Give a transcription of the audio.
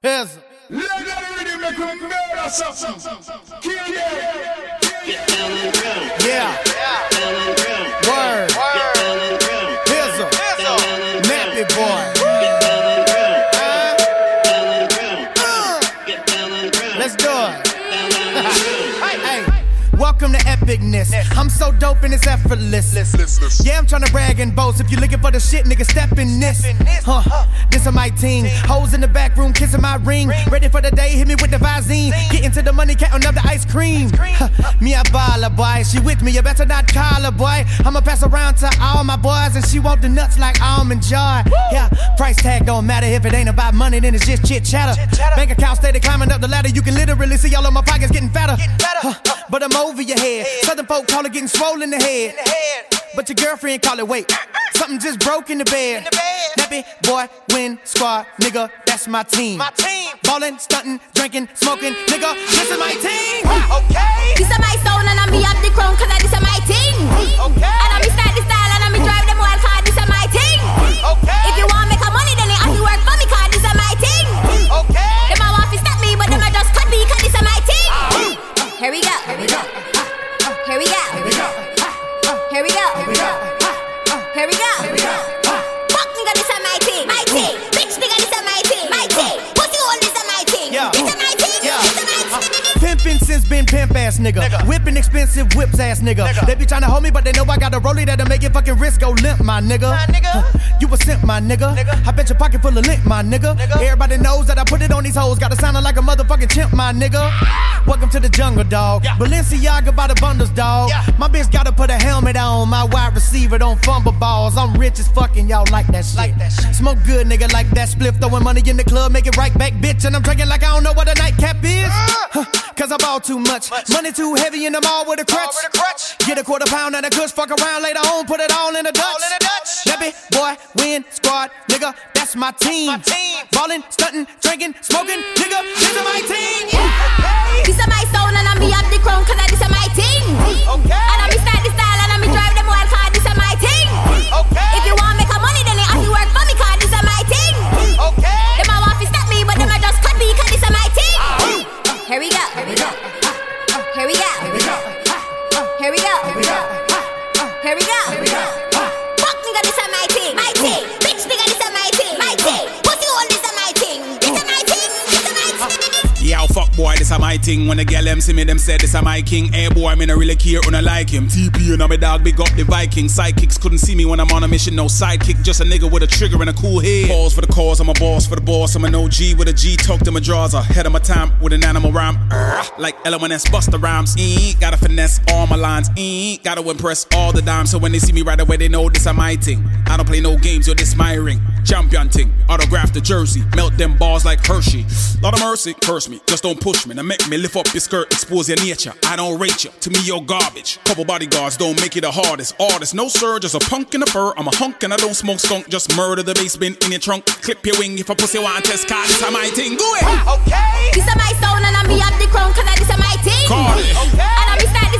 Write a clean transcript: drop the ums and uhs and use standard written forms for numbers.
Here's make them murder something. Kill yeah. Word. Here's nappy boy. Let's do it. Hey. Welcome to epicness. I'm so dope and it's effortless. Yeah, I'm tryna brag and boast. If you looking for the shit, nigga, step in this. This is my team. Hoes in the back room, kissing my ring. Ready for the day, hit me with the Visine. Get into the money, counting up the ice cream. Me a baller, boy. She with me, you better not call her, boy. I'ma pass around to all my boys, and she want the nuts like almond joy. Yeah, price tag don't matter if it ain't about money, then it's just chit chatter. Bank account steady climbing up the ladder. You can literally see all of my pockets getting fatter. But I'm over your head. Southern folk call it getting swollen in the head. But your girlfriend call it wait. Something just broke in the bed. Nappy boy, win, squad, nigga, that's my team. Ballin', stuntin', drinking, smoking, nigga, this is my team. Okay. This is my sound and I me have the crown cause this is my team. Okay. And I me style the style and I me drive them wild cause this is my team. Okay. If you want make a money then you have to work for me cause this is my team. Okay. Them a want to stop me but them a just cut me cause this is my team. Here we go. Here we go. Here we go. Here we go. Here we go. Here we go. Here we go. Here we go. Fuck nigga, this is my team. My team. Bitch nigga, this is my team. My team. Pussy hole, this is my team. This is my team. This is my team. Pimpin' since been pimp ass nigga. Whippin' expensive whips ass nigga. They be tryna hold me, but they know I got a rollie that'll make your fucking wrist go limp, my nigga. You a simp, my nigga. I bet your pocket full of lint, my nigga. Everybody knows that I put it on these hoes. Gotta sound like a motherfucking chimp, my nigga. Welcome to the jungle, dog. Balenciaga by the bundles, dog. My bitch gotta put a helmet on. My wide receiver don't fumble balls. I'm rich as fucking, y'all like that shit. Smoke good, nigga, like that spliff. Throwing money in the club, make it right back, bitch. And I'm drinking like I don't know what a nightcap is. Cause I ball too much. Money too heavy in the mall with a crutch. Get a quarter pound and a kush, fuck around later on, put it all in a Dutch. Nappy boy, win, squad, nigga, that's my team. Ballin', stuntin', drinking, smoking, nigga, this is my team. This is my sound and I me have the crown cause this is my team. And I me style the style and I me drive them wild cause this is my team. If you want make a money then you have to work for me cause this is my team. Them a want to stop me but them a just cut me cause this is my team. Here we go. Here we go. Here we go. Here we go. Here we go. Here we go. Here we go. Here we go. Fuck nigga, this is my team. My team. Bitch nigga, this is my team. My team. Pussy hole, this is my team. This is my team. This is my team. Yo, fuck boy, this is my thing. When the girl them see me, them say this is my king. Hey boy, me no really care when I like him. TP and my dog, big up the Viking. Sidekicks couldn't see me when I'm on a mission. No sidekick, just a nigga with a trigger and a cool head. Pause for the cause, I'm a boss for the boss. I'm an OG with a G, talk to my draws. Ahead of my time with an animal rhyme. Like LMNS, Busta Rhymes. Gotta finesse all my lines. Gotta impress all the dimes. So when they see me right away, they know this is my thing. I don't play no games, yo, this my ring. Champion thing, autograph the jersey. Melt them balls like Hershey. Lot of mercy, curse me, just don't push me. Now make me lift up your skirt, expose your nature. I don't rate you, to me you're garbage. Couple bodyguards don't make you the hardest artist. No sir, just a punk in the fur. I'm a hunk and I don't smoke skunk. Just murder the bass bin in your trunk. Clip your wing if a pussy want to test. Cause this is my thing, go ahead. This is my sound and I me have the crown cause this is my team. Call it. And I me style